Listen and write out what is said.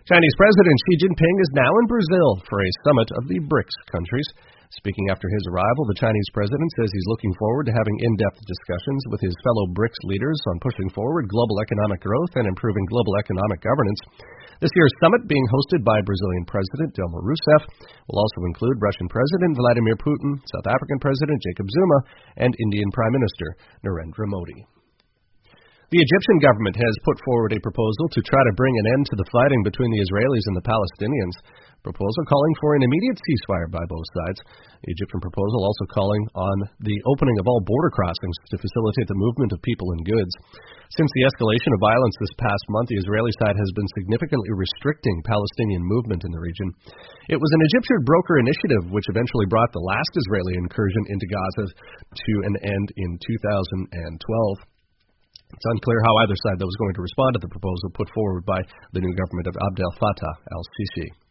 Chinese President Xi Jinping is now in Brazil for a summit of the BRICS countries. Speaking after his arrival, the Chinese president says he's looking forward to having in-depth discussions with his fellow BRICS leaders on pushing forward global economic growth and improving global economic governance. This year's summit, being hosted by Brazilian President Dilma Rousseff, will also include Russian President Vladimir Putin, South African President Jacob Zuma, and Indian Prime Minister Narendra Modi. The Egyptian government has put forward a proposal to try to bring an end to the fighting between the Israelis and the Palestinians. Proposal calling for an immediate ceasefire by both sides. The Egyptian proposal also calling on the opening of all border crossings to facilitate the movement of people and goods. Since the escalation of violence this past month, the Israeli side has been significantly restricting Palestinian movement in the region. It was an Egyptian broker initiative which eventually brought the last Israeli incursion into Gaza to an end in 2012. It's unclear how either side was going to respond to the proposal put forward by the new government of Abdel Fattah al-Sisi.